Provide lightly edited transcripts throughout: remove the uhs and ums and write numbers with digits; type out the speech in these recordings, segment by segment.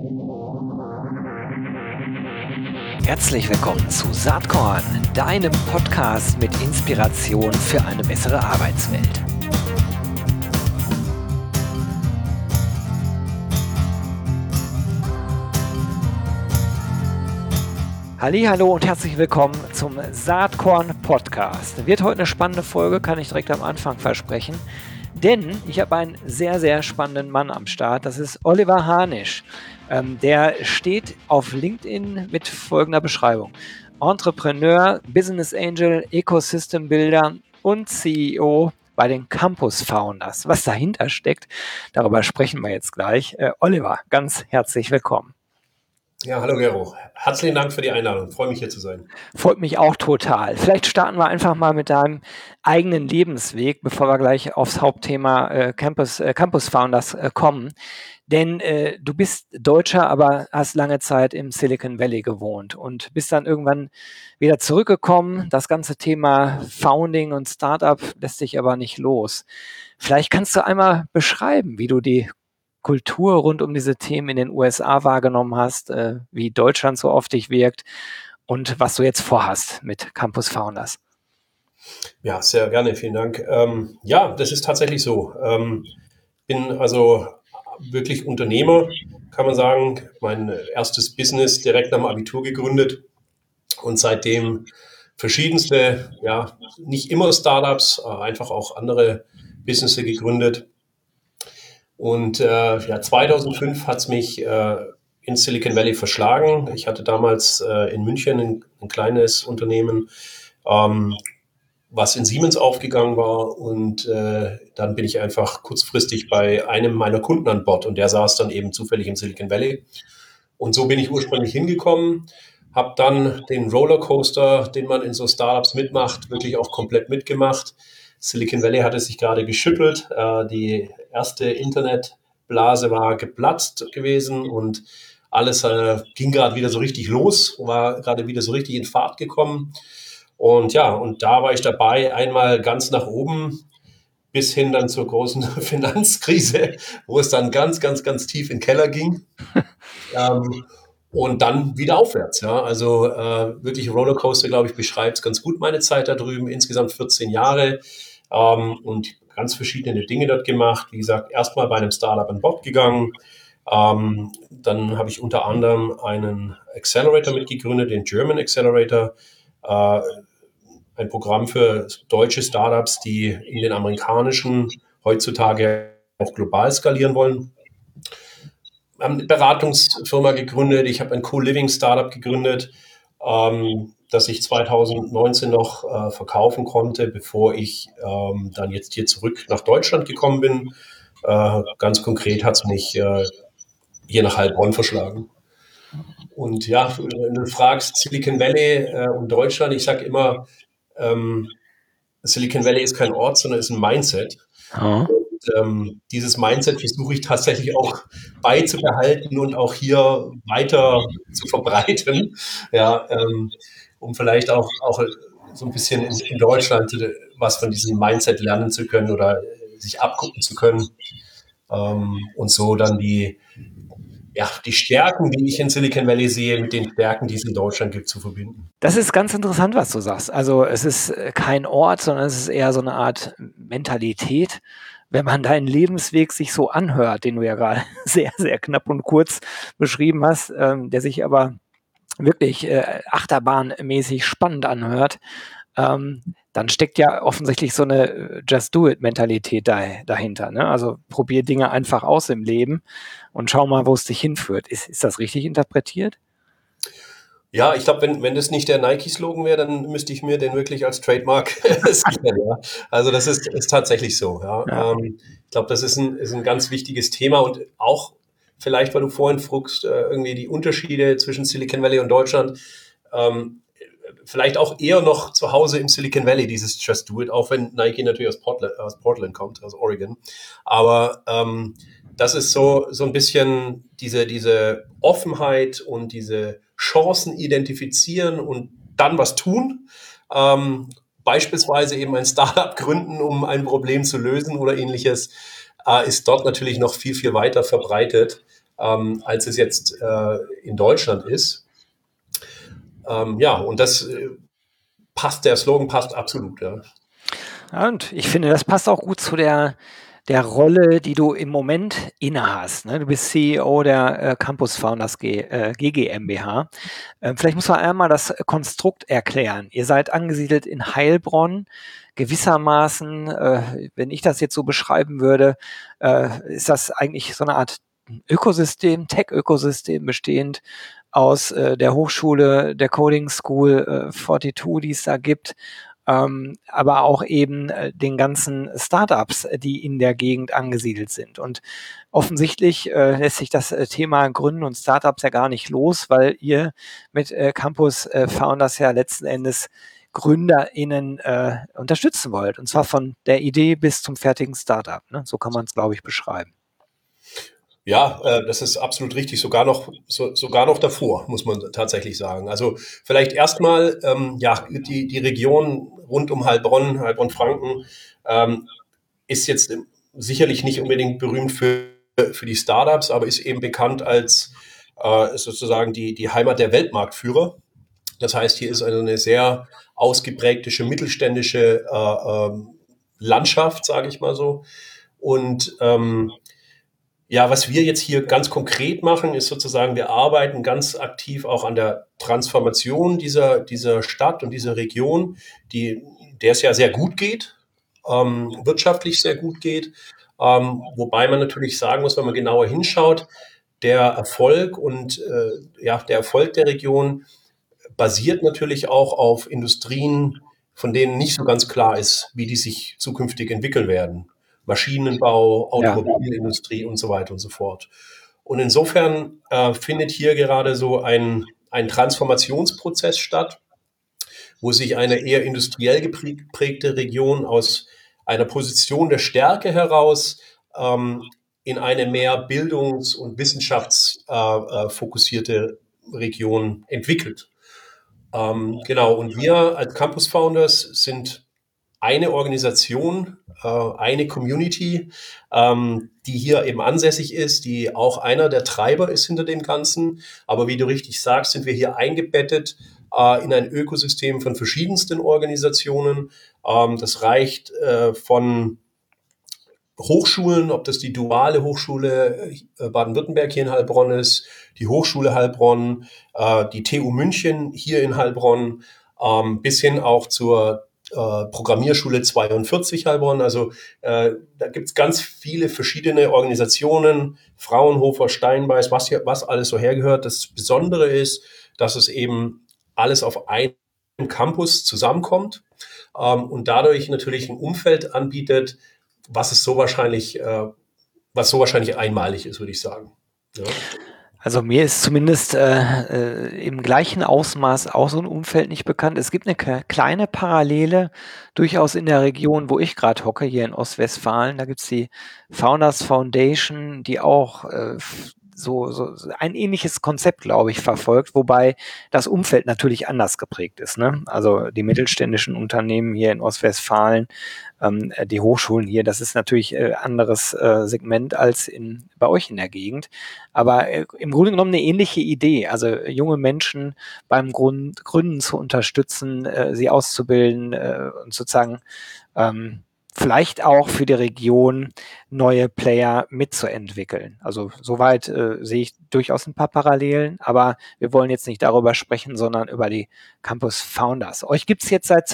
Herzlich willkommen zu Saatkorn, deinem Podcast mit Inspiration für eine bessere Arbeitswelt. Hallihallo und herzlich willkommen zum Saatkorn Podcast. Wird heute eine spannende Folge, kann ich direkt am Anfang versprechen. Denn ich habe einen sehr, sehr spannenden Mann am Start. Das ist Oliver Hanisch. Der steht auf LinkedIn mit folgender Beschreibung: Entrepreneur, Business Angel, Ecosystem Builder und CEO bei den Campus Founders. Was dahinter steckt, darüber sprechen wir jetzt gleich. Oliver, ganz herzlich willkommen. Ja, hallo Gero. Herzlichen Dank für die Einladung. Freue mich, hier zu sein. Freut mich auch total. Vielleicht starten wir einfach mal mit deinem eigenen Lebensweg, bevor wir gleich aufs Hauptthema Campus Founders kommen. Denn du bist Deutscher, aber hast lange Zeit im Silicon Valley gewohnt und bist dann irgendwann wieder zurückgekommen. Das ganze Thema Founding und Startup lässt sich aber nicht los. Vielleicht kannst du einmal beschreiben, wie du die Kultur rund um diese Themen in den USA wahrgenommen hast, wie Deutschland so auf dich wirkt und was du jetzt vorhast mit Campus Founders. Ja, sehr gerne, vielen Dank. Ja, das ist tatsächlich so. Bin also wirklich Unternehmer, kann man sagen. Mein erstes Business direkt nach dem Abitur gegründet und seitdem verschiedenste, ja, nicht immer Startups, einfach auch andere Businesses gegründet. Und 2005 hat es mich in Silicon Valley verschlagen. Ich hatte damals in München ein kleines Unternehmen, was in Siemens aufgegangen war. Und dann bin ich einfach kurzfristig bei einem meiner Kunden an Bord und der saß dann eben zufällig im Silicon Valley. Und so bin ich ursprünglich hingekommen, habe dann den Rollercoaster, den man in so Startups mitmacht, wirklich auch komplett mitgemacht. Silicon Valley hatte sich gerade geschüttelt. Die erste Internetblase war geplatzt gewesen und alles ging gerade wieder so richtig los, war gerade wieder so richtig in Fahrt gekommen. Und ja, und da war ich dabei, einmal ganz nach oben bis hin dann zur großen Finanzkrise, wo es dann ganz, ganz, ganz tief in den Keller ging. Und dann wieder aufwärts. Ja. Also wirklich Rollercoaster, glaube ich, beschreibt es ganz gut meine Zeit da drüben. Insgesamt 14 Jahre und ganz verschiedene Dinge dort gemacht. Wie gesagt, erstmal bei einem Startup an Bord gegangen. Dann habe ich unter anderem einen Accelerator mitgegründet, den German Accelerator. Ein Programm für deutsche Startups, die in den amerikanischen heutzutage auch global skalieren wollen. Wir haben eine Beratungsfirma gegründet. Ich habe ein Co-Living-Startup gegründet, das ich 2019 noch verkaufen konnte, bevor ich dann jetzt hier zurück nach Deutschland gekommen bin. Ganz konkret hat es mich hier nach Heilbronn verschlagen. Und ja, wenn du fragst, Silicon Valley und Deutschland, ich sage immer, Silicon Valley ist kein Ort, sondern ist ein Mindset. Oh. Und dieses Mindset versuche ich tatsächlich auch beizubehalten und auch hier weiter zu verbreiten, ja, um vielleicht auch so ein bisschen in Deutschland was von diesem Mindset lernen zu können oder sich abgucken zu können und so dann die Stärken, die ich in Silicon Valley sehe, mit den Stärken, die es in Deutschland gibt, zu verbinden. Das ist ganz interessant, was du sagst. Also es ist kein Ort, sondern es ist eher so eine Art Mentalität. Wenn man deinen Lebensweg sich so anhört, den du ja gerade sehr, sehr knapp und kurz beschrieben hast, der sich aber wirklich achterbahnmäßig spannend anhört, dann steckt ja offensichtlich so eine Just-Do-It-Mentalität dahinter. Ne? Also probier Dinge einfach aus im Leben und schau mal, wo es dich hinführt. Ist das richtig interpretiert? Ja, ich glaube, wenn das nicht der Nike-Slogan wäre, dann müsste ich mir den wirklich als Trademark sichern. Ja. Also das ist tatsächlich so. Ja. Ja. Ich glaube, das ist ein ganz wichtiges Thema und auch vielleicht, weil du vorhin fragst, irgendwie die Unterschiede zwischen Silicon Valley und Deutschland, vielleicht auch eher noch zu Hause im Silicon Valley, dieses Just Do It, auch wenn Nike natürlich aus Portland kommt, aus Oregon. Aber das ist so ein bisschen diese Offenheit und diese Chancen identifizieren und dann was tun. Beispielsweise eben ein Startup gründen, um ein Problem zu lösen oder ähnliches, ist dort natürlich noch viel, viel weiter verbreitet. als es jetzt in Deutschland ist. Ja, und das passt, der Slogan passt absolut. Ja. Ja, und ich finde, das passt auch gut zu der Rolle, die du im Moment innehast. Ne? Du bist CEO der Campus Founders GmbH. Vielleicht muss man einmal das Konstrukt erklären. Ihr seid angesiedelt in Heilbronn. Gewissermaßen, wenn ich das jetzt so beschreiben würde, ist das eigentlich so eine Art Ökosystem, Tech-Ökosystem bestehend aus der Hochschule, der Coding School 42, die es da gibt, aber auch eben den ganzen Startups, die in der Gegend angesiedelt sind. Und offensichtlich lässt sich das Thema Gründen und Startups ja gar nicht los, weil ihr mit Campus Founders ja letzten Endes GründerInnen unterstützen wollt. Und zwar von der Idee bis zum fertigen Startup. Ne? So kann man es, glaube ich, beschreiben. Ja, das ist absolut richtig. Sogar noch davor, muss man tatsächlich sagen. Also vielleicht erstmal, ja, die Region rund um Heilbronn-Franken, ist jetzt sicherlich nicht unbedingt berühmt für die Startups, aber ist eben bekannt als sozusagen die Heimat der Weltmarktführer. Das heißt, hier ist also eine sehr ausgeprägte mittelständische Landschaft, sage ich mal so. Und ja, was wir jetzt hier ganz konkret machen, ist sozusagen, wir arbeiten ganz aktiv auch an der Transformation dieser Stadt und dieser Region, der es ja sehr gut geht, wirtschaftlich sehr gut geht. Wobei man natürlich sagen muss, wenn man genauer hinschaut, der Erfolg der Erfolg der Region basiert natürlich auch auf Industrien, von denen nicht so ganz klar ist, wie die sich zukünftig entwickeln werden. Maschinenbau, Automobilindustrie und so weiter und so fort. Und insofern findet hier gerade so ein Transformationsprozess statt, wo sich eine eher industriell geprägte Region aus einer Position der Stärke heraus in eine mehr bildungs- und wissenschaftsfokussierte Region entwickelt. Genau, und wir als Campus Founders sind eine Organisation, eine Community, die hier eben ansässig ist, die auch einer der Treiber ist hinter dem Ganzen. Aber wie du richtig sagst, sind wir hier eingebettet in ein Ökosystem von verschiedensten Organisationen. Das reicht von Hochschulen, ob das die duale Hochschule Baden-Württemberg hier in Heilbronn ist, die Hochschule Heilbronn, die TU München hier in Heilbronn, bis hin auch zur Programmierschule 42 Heilbronn. Also da gibt es ganz viele verschiedene Organisationen, Fraunhofer, Steinbeis, was alles so hergehört. Das Besondere ist, dass es eben alles auf einem Campus zusammenkommt und dadurch natürlich ein Umfeld anbietet, was so wahrscheinlich einmalig ist, würde ich sagen. Ja. Also mir ist zumindest im gleichen Ausmaß auch so ein Umfeld nicht bekannt. Es gibt eine kleine Parallele durchaus in der Region, wo ich gerade hocke, hier in Ostwestfalen. Da gibt's die Founders Foundation, die auch so ein ähnliches Konzept, glaube ich, verfolgt, wobei das Umfeld natürlich anders geprägt ist. Ne? Also die mittelständischen Unternehmen hier in Ostwestfalen, die Hochschulen hier, das ist natürlich anderes Segment als bei euch in der Gegend. Aber im Grunde genommen eine ähnliche Idee, also junge Menschen beim Gründen zu unterstützen, sie auszubilden und sozusagen vielleicht auch für die Region neue Player mitzuentwickeln. Also soweit sehe ich durchaus ein paar Parallelen, aber wir wollen jetzt nicht darüber sprechen, sondern über die Campus Founders. Euch gibt's jetzt seit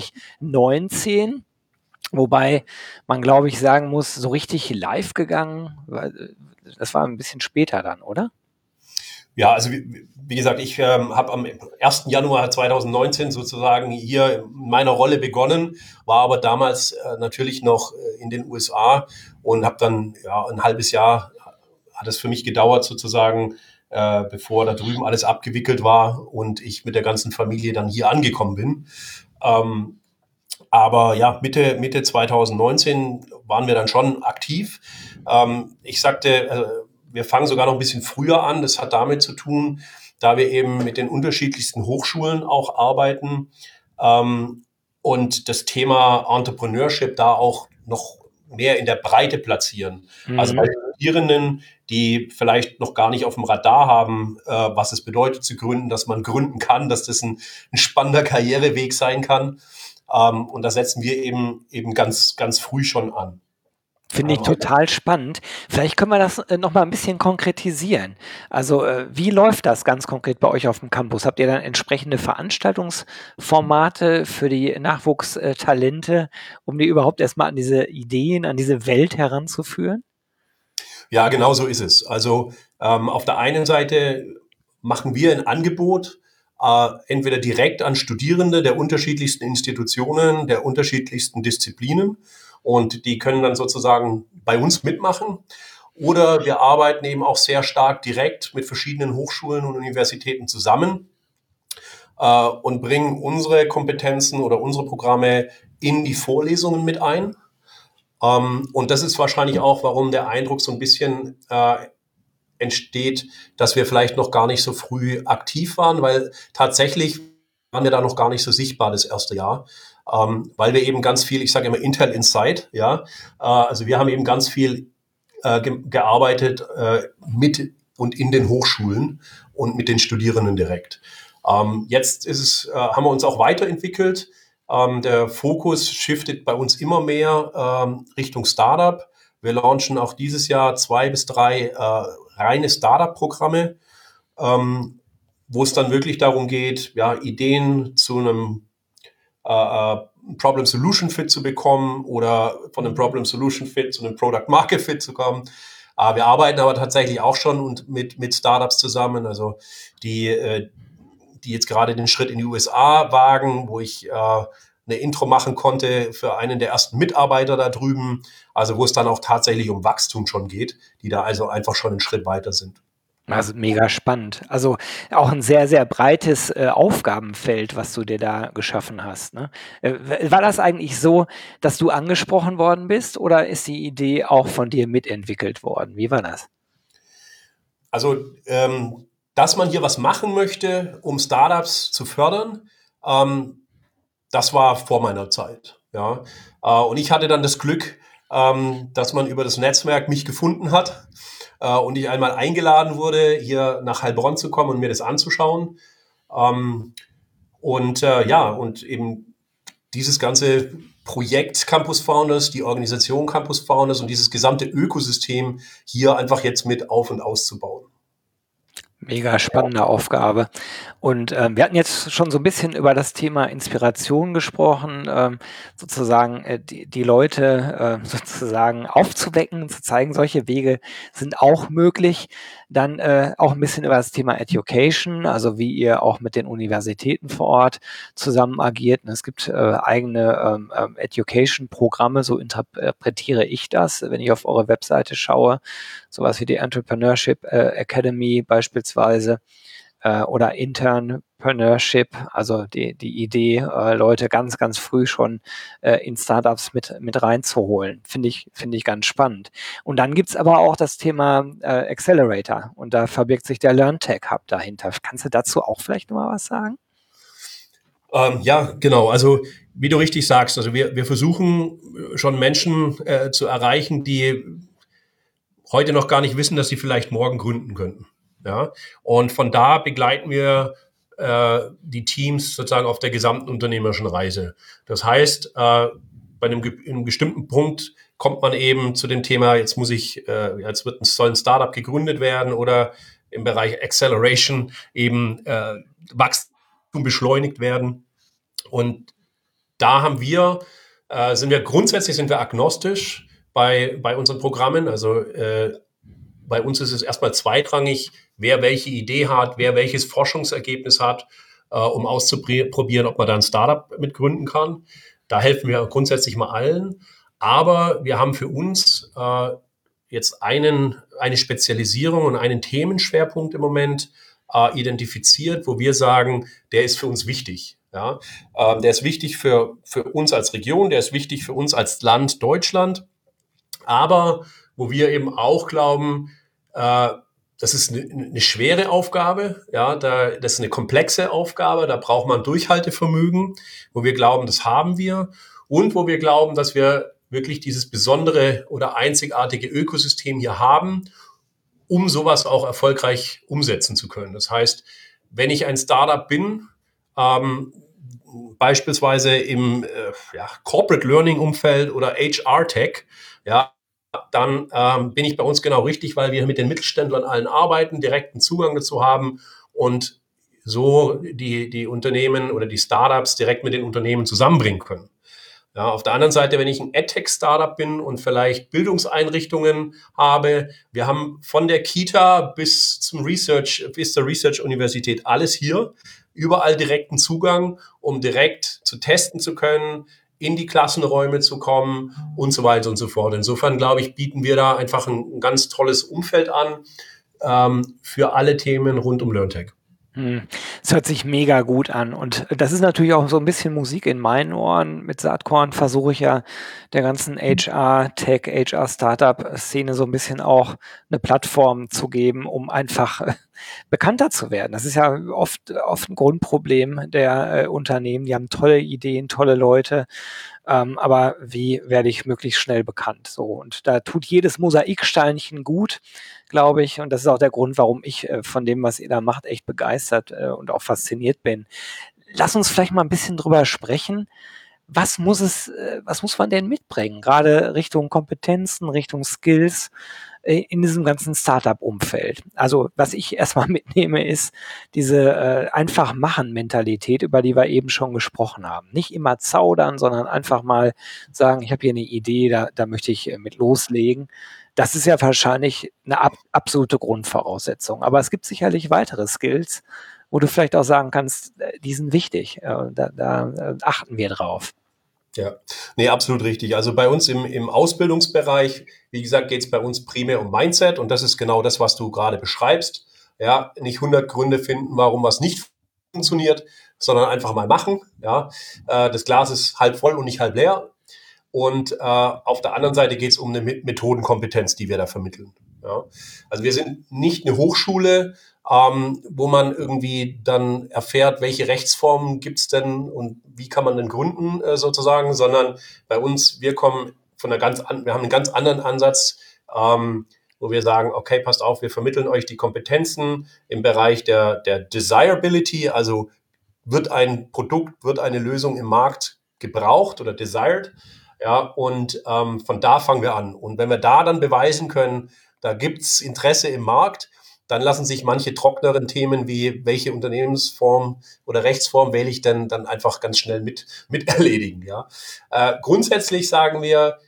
2019. Wobei man, glaube ich, sagen muss, so richtig live gegangen, das war ein bisschen später dann, oder? Ja, also wie gesagt, ich habe am 1. Januar 2019 sozusagen hier in meiner Rolle begonnen, war aber damals natürlich noch in den USA und habe dann ein halbes Jahr hat es für mich gedauert sozusagen, bevor da drüben alles abgewickelt war und ich mit der ganzen Familie dann hier angekommen bin. Aber ja, Mitte 2019 waren wir dann schon aktiv. Ich sagte, wir fangen sogar noch ein bisschen früher an. Das hat damit zu tun, da wir eben mit den unterschiedlichsten Hochschulen auch arbeiten und das Thema Entrepreneurship da auch noch mehr in der Breite platzieren. Also Mhm. bei Studierenden, die vielleicht noch gar nicht auf dem Radar haben, was es bedeutet zu gründen, dass man gründen kann, dass das ein spannender Karriereweg sein kann. Und da setzen wir eben ganz, ganz früh schon an. Finde ich total spannend. Vielleicht können wir das noch mal ein bisschen konkretisieren. Also, wie läuft das ganz konkret bei euch auf dem Campus? Habt ihr dann entsprechende Veranstaltungsformate für die Nachwuchstalente, um die überhaupt erstmal an diese Ideen, an diese Welt heranzuführen? Ja, genau so ist es. Also auf der einen Seite machen wir ein Angebot, entweder direkt an Studierende der unterschiedlichsten Institutionen, der unterschiedlichsten Disziplinen, und die können dann sozusagen bei uns mitmachen. Oder wir arbeiten eben auch sehr stark direkt mit verschiedenen Hochschulen und Universitäten zusammen und bringen unsere Kompetenzen oder unsere Programme in die Vorlesungen mit ein. Und das ist wahrscheinlich auch, warum der Eindruck so ein bisschen entsteht, dass wir vielleicht noch gar nicht so früh aktiv waren, weil tatsächlich waren wir da noch gar nicht so sichtbar das erste Jahr, weil wir eben ganz viel, ich sage immer Intel Inside, ja, also wir haben eben ganz viel gearbeitet mit und in den Hochschulen und mit den Studierenden direkt. Jetzt haben wir uns auch weiterentwickelt. Der Fokus shiftet bei uns immer mehr Richtung Startup. Wir launchen auch dieses Jahr 2 bis 3 reine Startup-Programme, wo es dann wirklich darum geht, ja, Ideen zu einem Problem-Solution-Fit zu bekommen oder von einem Problem-Solution-Fit zu einem Product-Market-Fit zu kommen. Wir arbeiten aber tatsächlich auch schon mit Startups zusammen, also die jetzt gerade den Schritt in die USA wagen, wo ich eine Intro machen konnte für einen der ersten Mitarbeiter da drüben, also wo es dann auch tatsächlich um Wachstum schon geht, die da also einfach schon einen Schritt weiter sind. Also, mega spannend. Also, auch ein sehr, sehr breites, Aufgabenfeld, was du dir da geschaffen hast, ne? War das eigentlich so, dass du angesprochen worden bist oder ist die Idee auch von dir mitentwickelt worden? Wie war das? Also, dass man hier was machen möchte, um Startups zu fördern, das war vor meiner Zeit. Ja. Und ich hatte dann das Glück, dass man über das Netzwerk mich gefunden hat und ich einmal eingeladen wurde, hier nach Heilbronn zu kommen und mir das anzuschauen. Und eben dieses ganze Projekt Campus Founders, die Organisation Campus Founders und dieses gesamte Ökosystem hier einfach jetzt mit auf und auszubauen. Mega spannende Aufgabe. Und, wir hatten jetzt schon so ein bisschen über das Thema Inspiration gesprochen, sozusagen, die Leute, sozusagen aufzuwecken, zu zeigen, solche Wege sind auch möglich. Dann, auch ein bisschen über das Thema Education, also wie ihr auch mit den Universitäten vor Ort zusammen agiert. Und es gibt, eigene, Education-Programme, so interpretiere ich das, wenn ich auf eure Webseite schaue, sowas wie die Entrepreneurship, Academy beispielsweise, oder Internpreneurship, also die Idee, Leute ganz, ganz früh schon in Startups mit reinzuholen. Finde ich ganz spannend. Und dann gibt's aber auch das Thema Accelerator und da verbirgt sich der LearnTech Hub dahinter. Kannst du dazu auch vielleicht noch mal was sagen? Ja, genau. Also wie du richtig sagst, also wir versuchen schon Menschen zu erreichen, die heute noch gar nicht wissen, dass sie vielleicht morgen gründen könnten. Ja? Und von da begleiten wir die Teams sozusagen auf der gesamten unternehmerischen Reise. Das heißt, bei einem bestimmten Punkt kommt man eben zu dem Thema, soll ein Startup gegründet werden oder im Bereich Acceleration eben Wachstum beschleunigt werden. Und da sind wir grundsätzlich agnostisch bei unseren Programmen. Also bei uns ist es erstmal zweitrangig, wer welche Idee hat, wer welches Forschungsergebnis hat, um auszuprobieren, ob man da ein Startup mitgründen kann. Da helfen wir grundsätzlich mal allen. Aber wir haben für uns jetzt eine Spezialisierung und einen Themenschwerpunkt im Moment identifiziert, wo wir sagen, der ist für uns wichtig. Ja? Der ist wichtig für uns als Region, der ist wichtig für uns als Land Deutschland. Aber wo wir eben auch glauben, das ist eine schwere Aufgabe, ja, das ist eine komplexe Aufgabe, da braucht man Durchhaltevermögen, wo wir glauben, das haben wir und wo wir glauben, dass wir wirklich dieses besondere oder einzigartige Ökosystem hier haben, um sowas auch erfolgreich umsetzen zu können. Das heißt, wenn ich ein Startup bin, beispielsweise im Corporate Learning Umfeld oder HR Tech, ja, dann bin ich bei uns genau richtig, weil wir mit den Mittelständlern allen arbeiten, direkten Zugang dazu haben und so die Unternehmen oder die Startups direkt mit den Unternehmen zusammenbringen können. Ja, auf der anderen Seite, wenn ich ein EdTech-Startup bin und vielleicht Bildungseinrichtungen habe, wir haben von der Kita bis zur Research-Universität alles hier, überall direkten Zugang, um direkt zu testen zu können, in die Klassenräume zu kommen und so weiter und so fort. Insofern, glaube ich, bieten wir da einfach ein ganz tolles Umfeld an für alle Themen rund um LearnTech. Es hört sich mega gut an und das ist natürlich auch so ein bisschen Musik in meinen Ohren. Mit Saatkorn versuche ich ja der ganzen HR-Tech, HR-Startup-Szene so ein bisschen auch eine Plattform zu geben, um einfach bekannter zu werden. Das ist ja oft ein Grundproblem der Unternehmen. Die haben tolle Ideen, tolle Leute, aber wie werde ich möglichst schnell bekannt? So, und da tut jedes Mosaiksteinchen gut, glaube ich. Und das ist auch der Grund, warum ich von dem, was ihr da macht, echt begeistert und auch fasziniert bin. Lass uns vielleicht mal ein bisschen drüber sprechen. Was muss man denn mitbringen? Gerade Richtung Kompetenzen, Richtung Skills in diesem ganzen Startup-Umfeld. Also was ich erstmal mitnehme, ist diese Einfach-Machen-Mentalität, über die wir eben schon gesprochen haben. Nicht immer zaudern, sondern einfach mal sagen, ich habe hier eine Idee, da möchte ich mit loslegen. Das ist ja wahrscheinlich eine absolute Grundvoraussetzung. Aber es gibt sicherlich weitere Skills, wo du vielleicht auch sagen kannst, die sind wichtig. Da achten wir drauf. Ja, nee, absolut richtig. Also bei uns im Ausbildungsbereich, wie gesagt, geht es bei uns primär um Mindset und das ist genau das, was du gerade beschreibst. Ja, nicht 100 Gründe finden, warum was nicht funktioniert, sondern einfach mal machen. Ja, das Glas ist halb voll und nicht halb leer. Und auf der anderen Seite geht es um eine Methodenkompetenz, die wir da vermitteln. Ja. Also wir sind nicht eine Hochschule, wo man irgendwie dann erfährt, welche Rechtsformen gibt es denn und wie kann man denn gründen sozusagen, sondern bei uns, wir kommen von wir haben einen ganz anderen Ansatz, wo wir sagen, okay, passt auf, wir vermitteln euch die Kompetenzen im Bereich der Desirability, also wird ein Produkt, wird eine Lösung im Markt gebraucht oder desired, ja, und von da fangen wir an. Und wenn wir da dann beweisen können, da gibt es Interesse im Markt, dann lassen sich manche trockneren Themen wie welche Unternehmensform oder Rechtsform wähle ich denn dann einfach ganz schnell mit erledigen. Ja. Grundsätzlich sagen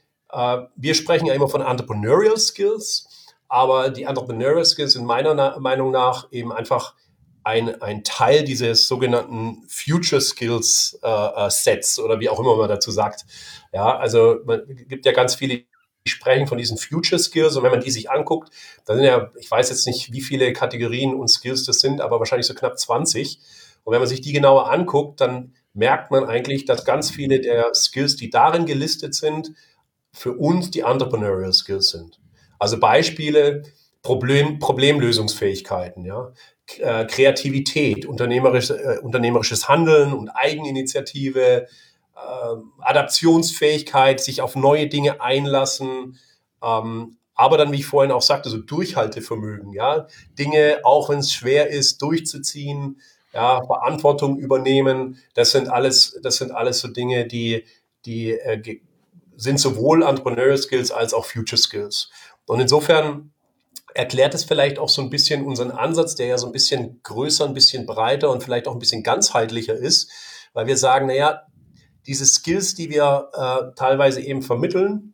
wir sprechen ja immer von Entrepreneurial Skills, aber die Entrepreneurial Skills sind meiner Meinung nach eben einfach ein Teil dieses sogenannten Future Skills Sets oder wie auch immer man dazu sagt. Ja, also man gibt ja ganz viele, die sprechen von diesen Future Skills und wenn man die sich anguckt, da sind ja, ich weiß jetzt nicht, wie viele Kategorien und Skills das sind, aber wahrscheinlich so knapp 20. Und wenn man sich die genauer anguckt, dann merkt man eigentlich, dass ganz viele der Skills, die darin gelistet sind, für uns die Entrepreneurial Skills sind. Also Beispiele, Problemlösungsfähigkeiten, ja, Kreativität, unternehmerisches Handeln und Eigeninitiative, Adaptionsfähigkeit, sich auf neue Dinge einlassen, aber dann, wie ich vorhin auch sagte, so Durchhaltevermögen, ja, Dinge, auch wenn es schwer ist, durchzuziehen, ja, Verantwortung übernehmen, das sind alles so Dinge, die sind sowohl Entrepreneurial Skills als auch Future Skills. Und insofern erklärt es vielleicht auch so ein bisschen unseren Ansatz, der ja so ein bisschen größer, ein bisschen breiter und vielleicht auch ein bisschen ganzheitlicher ist, weil wir sagen, naja, diese Skills, die wir teilweise eben vermitteln,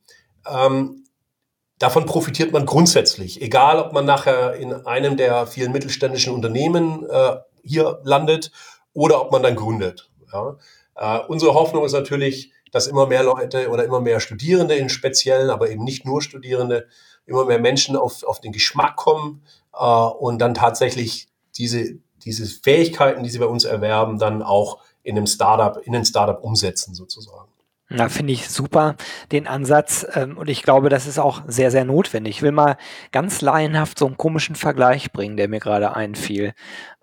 davon profitiert man grundsätzlich, egal ob man nachher in einem der vielen mittelständischen Unternehmen hier landet oder ob man dann gründet. Ja. Unsere Hoffnung ist natürlich, dass immer mehr Leute oder immer mehr Studierende in Speziellen, aber eben nicht nur Studierende, immer mehr Menschen auf den Geschmack kommen und dann tatsächlich diese Fähigkeiten, die sie bei uns erwerben, dann auch in den Startup umsetzen sozusagen. Ja, finde ich super, den Ansatz. Und ich glaube, das ist auch sehr, sehr notwendig. Ich will mal ganz laienhaft so einen komischen Vergleich bringen, der mir gerade einfiel.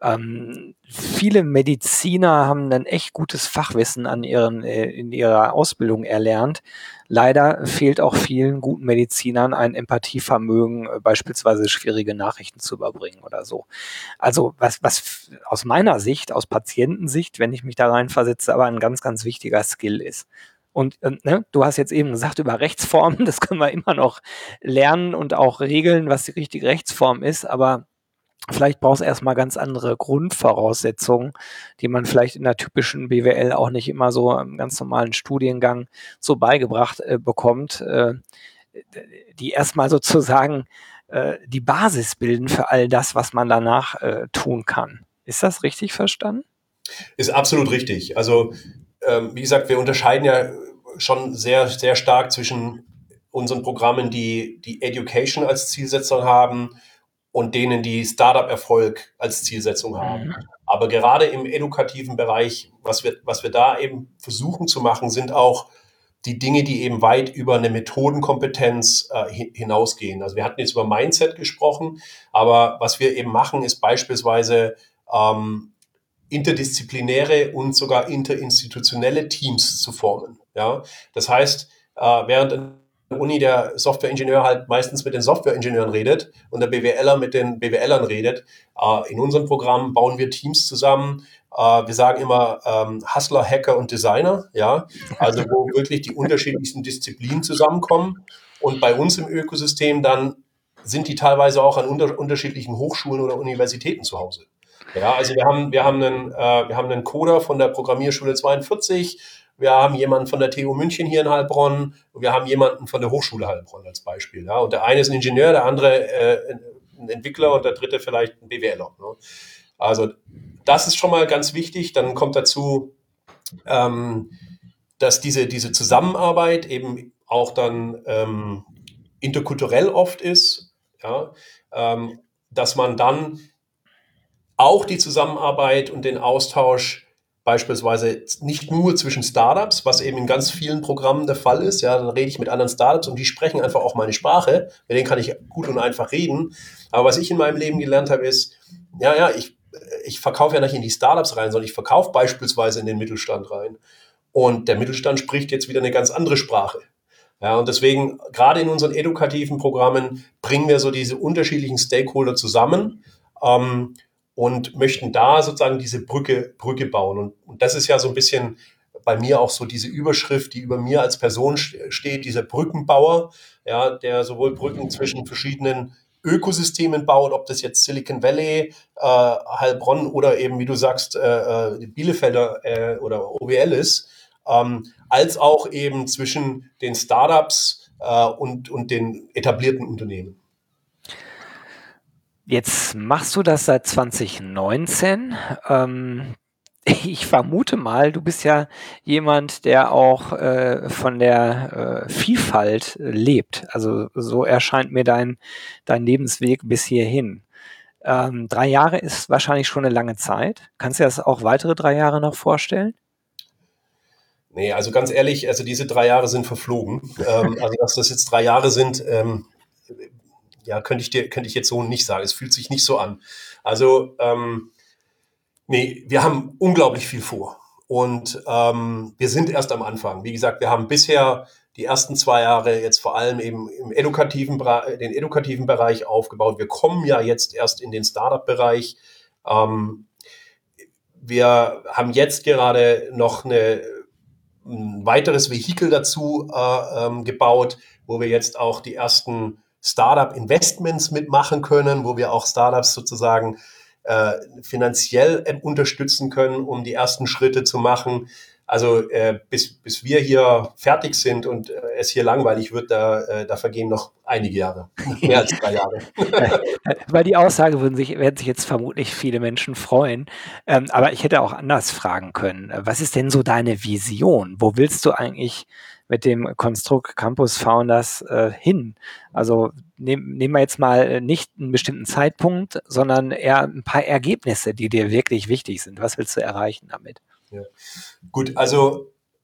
Viele Mediziner haben ein echt gutes Fachwissen in ihrer Ausbildung erlernt. Leider fehlt auch vielen guten Medizinern ein Empathievermögen, beispielsweise schwierige Nachrichten zu überbringen oder so. Also was aus meiner Sicht, aus Patientensicht, wenn ich mich da reinversetze, aber ein ganz, ganz wichtiger Skill ist. Und ne, du hast jetzt eben gesagt über Rechtsformen, das können wir immer noch lernen und auch regeln, was die richtige Rechtsform ist, aber vielleicht brauchst du erstmal ganz andere Grundvoraussetzungen, die man vielleicht in der typischen BWL auch nicht immer so im ganz normalen Studiengang so beigebracht bekommt, die erstmal sozusagen die Basis bilden für all das, was man danach tun kann. Ist das richtig verstanden? Ist absolut richtig. Also, wie gesagt, wir unterscheiden ja schon sehr, sehr stark zwischen unseren Programmen, die Education als Zielsetzung haben und denen, die Startup-Erfolg als Zielsetzung haben. Mhm. Aber gerade im edukativen Bereich, was wir da eben versuchen zu machen, sind auch die Dinge, die eben weit über eine Methodenkompetenz hinausgehen. Also wir hatten jetzt über Mindset gesprochen, aber was wir eben machen, ist beispielsweise interdisziplinäre und sogar interinstitutionelle Teams zu formen. Ja? Das heißt, während in der Uni der Softwareingenieur halt meistens mit den Softwareingenieuren redet und der BWLer mit den BWLern redet, in unserem Programm bauen wir Teams zusammen. Wir sagen immer Hustler, Hacker und Designer, ja, also wo wirklich die unterschiedlichsten Disziplinen zusammenkommen. Und bei uns im Ökosystem dann sind die teilweise auch an unterschiedlichen Hochschulen oder Universitäten zu Hause. Ja, also wir haben einen Coder von der Programmierschule 42, wir haben jemanden von der TU München hier in Heilbronn und wir haben jemanden von der Hochschule Heilbronn als Beispiel. Ja, und der eine ist ein Ingenieur, der andere ein Entwickler und der dritte vielleicht ein BWLer. Ne? Also das ist schon mal ganz wichtig. Dann kommt dazu, dass diese Zusammenarbeit eben auch dann interkulturell oft ist, ja, dass man dann auch die Zusammenarbeit und den Austausch beispielsweise nicht nur zwischen Startups, was eben in ganz vielen Programmen der Fall ist. Ja, dann rede ich mit anderen Startups und die sprechen einfach auch meine Sprache. Mit denen kann ich gut und einfach reden. Aber was ich in meinem Leben gelernt habe, ist, ich verkaufe ja nicht in die Startups rein, sondern ich verkaufe beispielsweise in den Mittelstand rein. Und der Mittelstand spricht jetzt wieder eine ganz andere Sprache. Ja, und deswegen, gerade in unseren edukativen Programmen, bringen wir so diese unterschiedlichen Stakeholder zusammen. Und möchten da sozusagen diese Brücke bauen. Und das ist ja so ein bisschen bei mir auch so diese Überschrift, die über mir als Person steht, dieser Brückenbauer, ja, der sowohl Brücken zwischen verschiedenen Ökosystemen baut, ob das jetzt Silicon Valley, Heilbronn oder eben, wie du sagst, Bielefelder oder OWL ist, als auch eben zwischen den Startups und den etablierten Unternehmen. Jetzt machst du das seit 2019. Ich vermute mal, du bist ja jemand, der auch von der Vielfalt lebt. Also so erscheint mir dein Lebensweg bis hierhin. 3 Jahre ist wahrscheinlich schon eine lange Zeit. Kannst du dir das auch weitere 3 Jahre noch vorstellen? Nee, also ganz ehrlich, also diese 3 Jahre sind verflogen. Also dass das jetzt 3 Jahre sind, ja, könnte ich jetzt so nicht sagen. Es fühlt sich nicht so an. Also nee, wir haben unglaublich viel vor. Und wir sind erst am Anfang. Wie gesagt, wir haben bisher die ersten 2 Jahre jetzt vor allem eben den edukativen Bereich aufgebaut. Wir kommen ja jetzt erst in den Startup-Bereich. Ähm, Wir haben jetzt gerade noch ein weiteres Vehikel dazu gebaut, wo wir jetzt auch die ersten Startup-Investments mitmachen können, wo wir auch Startups sozusagen finanziell unterstützen können, um die ersten Schritte zu machen. Also bis wir hier fertig sind und es hier langweilig wird, da vergehen noch einige Jahre, mehr als 3 Jahre. Über die Aussage werden sich jetzt vermutlich viele Menschen freuen. Aber ich hätte auch anders fragen können. Was ist denn so deine Vision? Wo willst du eigentlich mit dem Konstrukt Campus Founders hin? Also nehmen wir jetzt mal nicht einen bestimmten Zeitpunkt, sondern eher ein paar Ergebnisse, die dir wirklich wichtig sind. Was willst du erreichen damit? Ja. Gut, also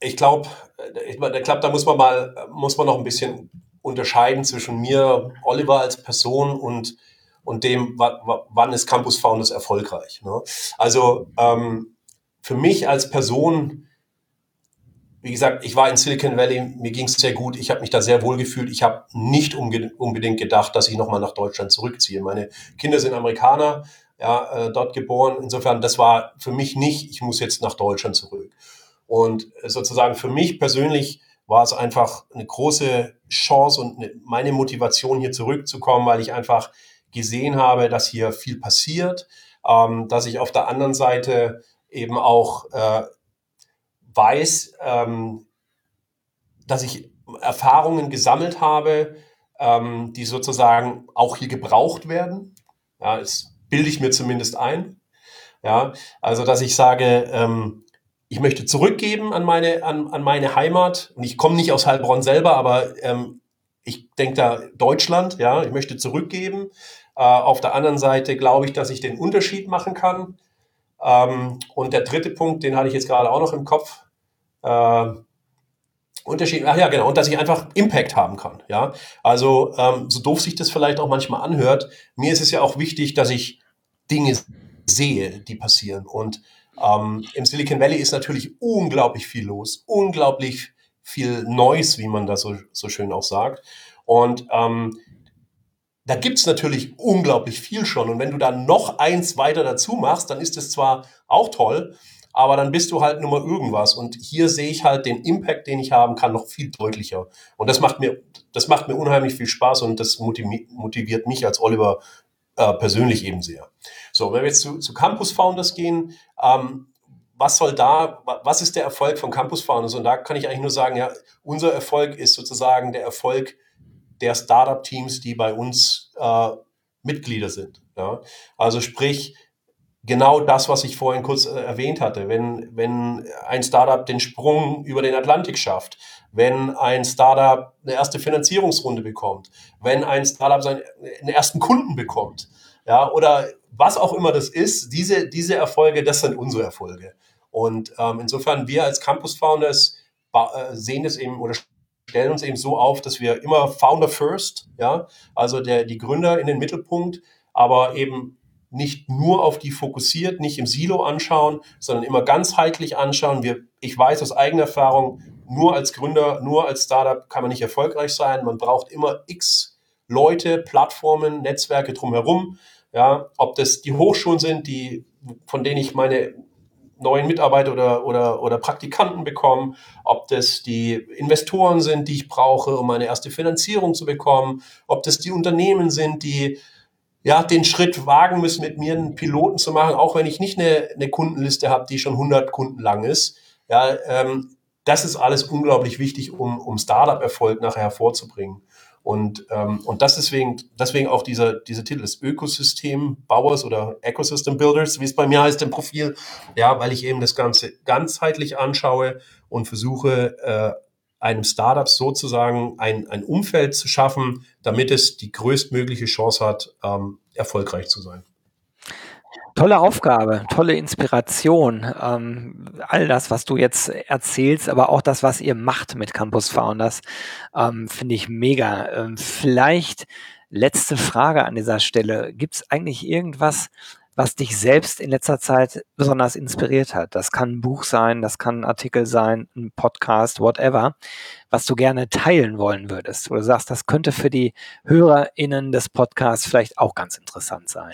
ich glaube, da muss man noch ein bisschen unterscheiden zwischen mir, Oliver als Person und dem, wann ist Campus Founders erfolgreich. Ne? Also für mich als Person, wie gesagt, ich war in Silicon Valley, mir ging es sehr gut, ich habe mich da sehr wohl gefühlt. Ich habe nicht unbedingt gedacht, dass ich nochmal nach Deutschland zurückziehe. Meine Kinder sind Amerikaner, ja, dort geboren. Insofern, das war für mich nicht, ich muss jetzt nach Deutschland zurück. Und sozusagen für mich persönlich war es einfach eine große Chance und meine Motivation, hier zurückzukommen, weil ich einfach gesehen habe, dass hier viel passiert, dass ich auf der anderen Seite eben auch weiß, dass ich Erfahrungen gesammelt habe, die sozusagen auch hier gebraucht werden. Ja, das bilde ich mir zumindest ein. Ja, also dass ich sage, ich möchte zurückgeben an meine Heimat. Und ich komme nicht aus Heilbronn selber, aber ich denke da Deutschland, ja, ich möchte zurückgeben. Auf der anderen Seite glaube ich, dass ich den Unterschied machen kann. Und der dritte Punkt, den hatte ich jetzt gerade auch noch im Kopf. Unterschied, ach ja, genau, und dass ich einfach Impact haben kann, ja. Also, so doof sich das vielleicht auch manchmal anhört, mir ist es ja auch wichtig, dass ich Dinge sehe, die passieren. Und im Silicon Valley ist natürlich unglaublich viel los, unglaublich viel Noise, wie man das so schön auch sagt. Und da gibt's natürlich unglaublich viel schon. Und wenn du dann noch eins weiter dazu machst, dann ist es zwar auch toll, aber dann bist du halt nur mal irgendwas. Und hier sehe ich halt den Impact, den ich haben kann, noch viel deutlicher. Und das macht mir unheimlich viel Spaß und das motiviert mich als Oliver persönlich eben sehr. So, wenn wir jetzt zu Campus Founders gehen, was ist der Erfolg von Campus Founders? Und da kann ich eigentlich nur sagen, ja, unser Erfolg ist sozusagen der Erfolg der Startup-Teams, die bei uns Mitglieder sind. Ja? Also sprich, genau das, was ich vorhin kurz erwähnt hatte. Wenn ein Startup den Sprung über den Atlantik schafft, wenn ein Startup eine erste Finanzierungsrunde bekommt, wenn ein Startup seinen ersten Kunden bekommt, ja, oder was auch immer das ist, diese Erfolge, das sind unsere Erfolge. Und insofern, wir als Campus Founders sehen das eben oder stellen uns eben so auf, dass wir immer Founder first, ja, also die Gründer in den Mittelpunkt, aber eben nicht nur auf die fokussiert, nicht im Silo anschauen, sondern immer ganzheitlich anschauen. Ich weiß aus eigener Erfahrung, nur als Gründer, nur als Startup kann man nicht erfolgreich sein. Man braucht immer x Leute, Plattformen, Netzwerke drumherum. Ja, ob das die Hochschulen sind, von denen ich meine neuen Mitarbeiter oder Praktikanten bekomme, ob das die Investoren sind, die ich brauche, um meine erste Finanzierung zu bekommen, ob das die Unternehmen sind, die ja, den Schritt wagen müssen, mit mir einen Piloten zu machen, auch wenn ich nicht eine Kundenliste habe, die schon 100 Kunden lang ist. Ja, das ist alles unglaublich wichtig, um Startup-Erfolg nachher hervorzubringen. Und das deswegen auch dieser Titel des Ökosystem-Bauers oder Ecosystem Builders, wie es bei mir heißt im Profil. Ja, weil ich eben das Ganze ganzheitlich anschaue und versuche, einem Startup sozusagen ein Umfeld zu schaffen, damit es die größtmögliche Chance hat, erfolgreich zu sein. Tolle Aufgabe, tolle Inspiration. All das, was du jetzt erzählst, aber auch das, was ihr macht mit Campus Founders, finde ich mega. Vielleicht letzte Frage an dieser Stelle. Gibt es eigentlich irgendwas, was dich selbst in letzter Zeit besonders inspiriert hat? Das kann ein Buch sein, das kann ein Artikel sein, ein Podcast, whatever, was du gerne teilen wollen würdest, wo du sagst, das könnte für die HörerInnen des Podcasts vielleicht auch ganz interessant sein.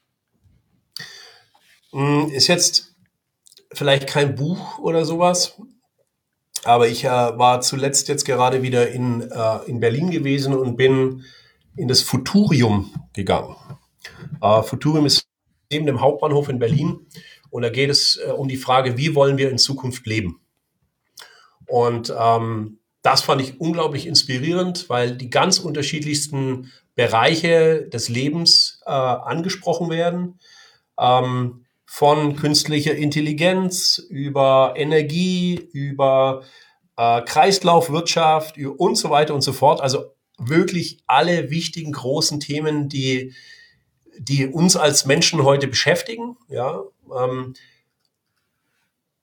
Ist jetzt vielleicht kein Buch oder sowas, aber ich war zuletzt jetzt gerade wieder in Berlin gewesen und bin in das Futurium gegangen. Futurium ist neben dem Hauptbahnhof in Berlin und da geht es um die Frage, wie wollen wir in Zukunft leben? Und das fand ich unglaublich inspirierend, weil die ganz unterschiedlichsten Bereiche des Lebens angesprochen werden. Von künstlicher Intelligenz über Energie, über Kreislaufwirtschaft und so weiter und so fort. Also wirklich alle wichtigen großen Themen, die uns als Menschen heute beschäftigen. Ja,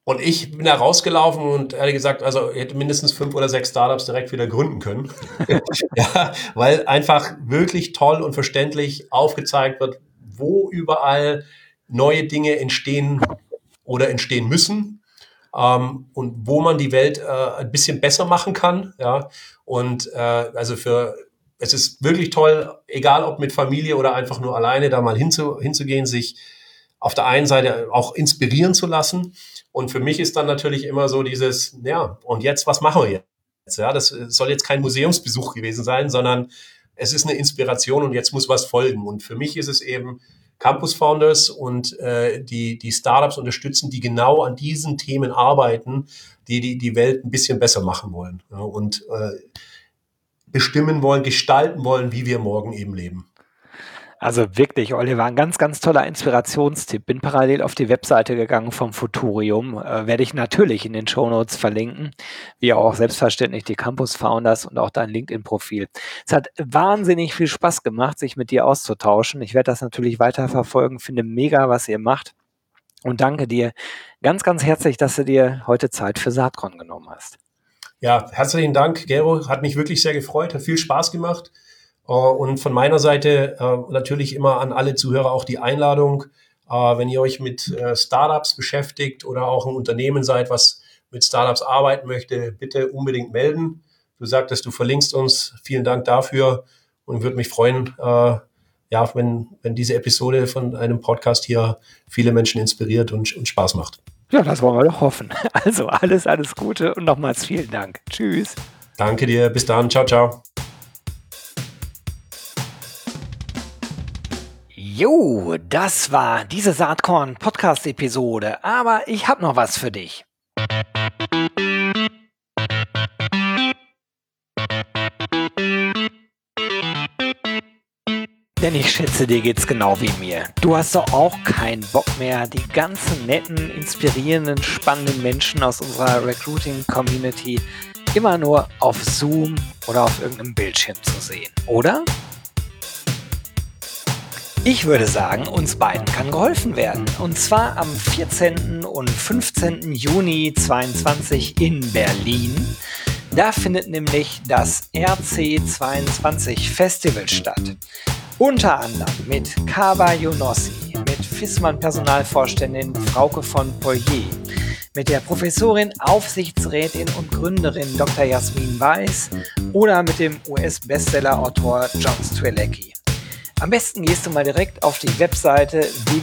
Und ich bin da rausgelaufen und ehrlich gesagt, also ich hätte mindestens 5 oder 6 Startups direkt wieder gründen können. Ja, weil einfach wirklich toll und verständlich aufgezeigt wird, wo überall neue Dinge entstehen oder entstehen müssen, und wo man die Welt ein bisschen besser machen kann. Ja. Und also es ist wirklich toll, egal ob mit Familie oder einfach nur alleine, da mal hinzugehen, sich auf der einen Seite auch inspirieren zu lassen. Und für mich ist dann natürlich immer so dieses, ja, und jetzt, was machen wir jetzt? Ja, das soll jetzt kein Museumsbesuch gewesen sein, sondern es ist eine Inspiration und jetzt muss was folgen. Und für mich ist es eben Campus Founders und die Startups unterstützen, die genau an diesen Themen arbeiten, die Welt ein bisschen besser machen wollen, ja, und bestimmen wollen, gestalten wollen, wie wir morgen eben leben. Also wirklich, Oliver, ein ganz, ganz toller Inspirationstipp. Bin parallel auf die Webseite gegangen vom Futurium. Werde ich natürlich in den Shownotes verlinken, wie auch selbstverständlich die Campus Founders und auch dein LinkedIn-Profil. Es hat wahnsinnig viel Spaß gemacht, sich mit dir auszutauschen. Ich werde das natürlich weiterverfolgen, finde mega, was ihr macht. Und danke dir ganz, ganz herzlich, dass du dir heute Zeit für Saatkorn genommen hast. Ja, herzlichen Dank, Gero. Hat mich wirklich sehr gefreut, hat viel Spaß gemacht. Und von meiner Seite natürlich immer an alle Zuhörer auch die Einladung, wenn ihr euch mit Startups beschäftigt oder auch ein Unternehmen seid, was mit Startups arbeiten möchte, bitte unbedingt melden. Du sagtest, du verlinkst uns. Vielen Dank dafür und würde mich freuen, ja, wenn diese Episode von einem Podcast hier viele Menschen inspiriert und Spaß macht. Ja, das wollen wir doch hoffen. Also alles Gute und nochmals vielen Dank. Tschüss. Danke dir. Bis dann. Ciao, ciao. Jo, das war diese Saatkorn-Podcast-Episode, aber ich habe noch was für dich. Denn ich schätze, dir geht's genau wie mir. Du hast doch auch keinen Bock mehr, die ganzen netten, inspirierenden, spannenden Menschen aus unserer Recruiting-Community immer nur auf Zoom oder auf irgendeinem Bildschirm zu sehen, oder? Ich würde sagen, uns beiden kann geholfen werden. Und zwar am 14. und 15. Juni 2022 in Berlin. Da findet nämlich das RC22 Festival statt. Unter anderem mit Kawa Younossi, mit Fissmann Personalvorständin Frauke von Poirier, mit der Professorin, Aufsichtsrätin und Gründerin Dr. Jasmin Weiß oder mit dem US-Bestseller-Autor John Strzelecki. Am besten gehst du mal direkt auf die Webseite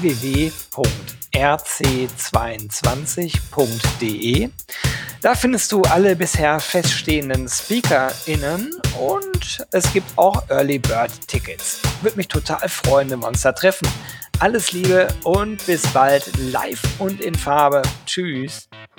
www.rc22.de. Da findest du alle bisher feststehenden SpeakerInnen und es gibt auch Early Bird Tickets. Würde mich total freuen, wenn wir uns da treffen. Alles Liebe und bis bald live und in Farbe. Tschüss.